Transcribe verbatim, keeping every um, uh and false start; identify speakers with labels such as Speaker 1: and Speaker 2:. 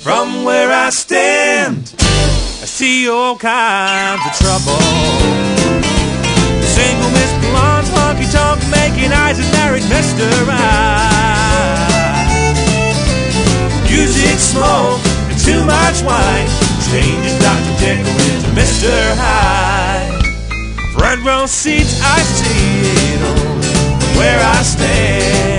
Speaker 1: From where I stand, I see all kinds of trouble. Single Miss Blonde, honky tonk, making eyes at married Mister Right. Music, smoke, and too much wine changes Doctor Jekyll into Mister Hyde. Front row seats, I see it all. From where I stand.